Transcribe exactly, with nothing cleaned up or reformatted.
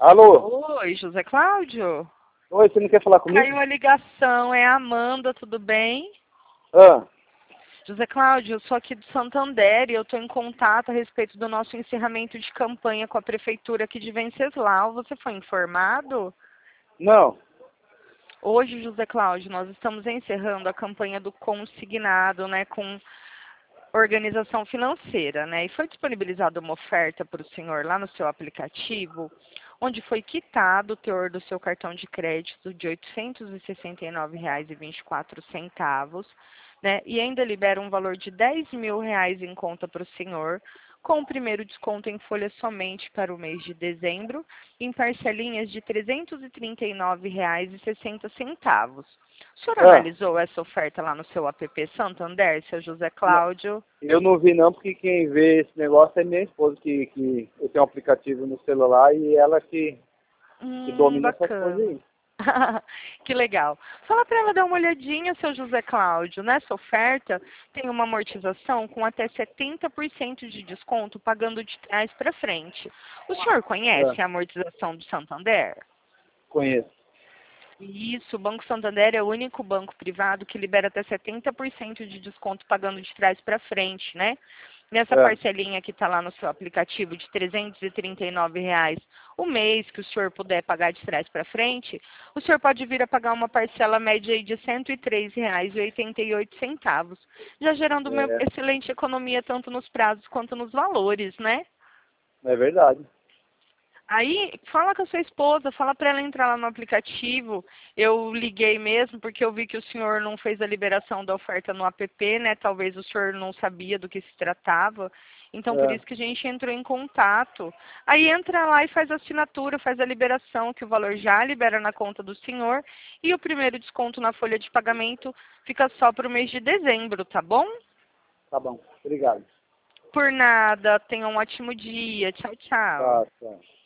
Alô? Oi, José Cláudio? Oi, você não quer falar comigo? Caiu a ligação, é a Amanda, tudo bem? Ah, José Cláudio, eu sou aqui do Santander e eu estou em contato a respeito do nosso encerramento de campanha com a prefeitura aqui de Venceslau. Você foi informado? não. Hoje, José Cláudio, nós estamos encerrando a campanha do consignado, né, com organização financeira, né? E foi disponibilizada uma oferta para o senhor lá no seu aplicativo, onde foi quitado o teor do seu cartão de crédito de oitocentos e sessenta e nove reais e vinte e quatro centavos, né? E ainda libera um valor de dez mil reais em conta para o senhor, com o primeiro desconto em folha somente para o mês de dezembro, em parcelinhas de trezentos e trinta e nove reais e sessenta centavos. O senhor Ah, analisou essa oferta lá no seu app Santander, seu José Cláudio? eu não vi não, porque quem vê esse negócio é minha esposa, que, que eu tenho um aplicativo no celular e ela que, que Hum, domina essas coisas bacana. aí. Que legal. Fala para ela dar uma olhadinha, seu José Cláudio. Nessa oferta tem uma amortização com até setenta por cento de desconto, pagando de trás para frente. O senhor Ah, conhece a amortização do Santander? conheço. Isso, o Banco Santander é o único banco privado que libera até setenta por cento de desconto pagando de trás para frente, né? Nessa Ah, parcelinha que está lá no seu aplicativo de trezentos e trinta e nove reais o mês que o senhor puder pagar de trás para frente, o senhor pode vir a pagar uma parcela média aí de cento e três reais e oitenta e oito centavos, já gerando uma é, excelente economia tanto nos prazos quanto nos valores, né? é verdade. Aí, fala com a sua esposa, fala para ela entrar lá no aplicativo. Eu liguei mesmo porque eu vi que o senhor não fez a liberação da oferta no app, né? Talvez o senhor não sabia do que se tratava. Então, por Ah, isso que a gente entrou em contato. Aí entra lá e faz a assinatura, faz a liberação, que o valor já libera na conta do senhor. E o primeiro desconto na folha de pagamento fica só para o mês de dezembro, tá bom? tá bom, obrigado. Por nada, tenha um ótimo dia. Tchau, tchau. Tá, tá.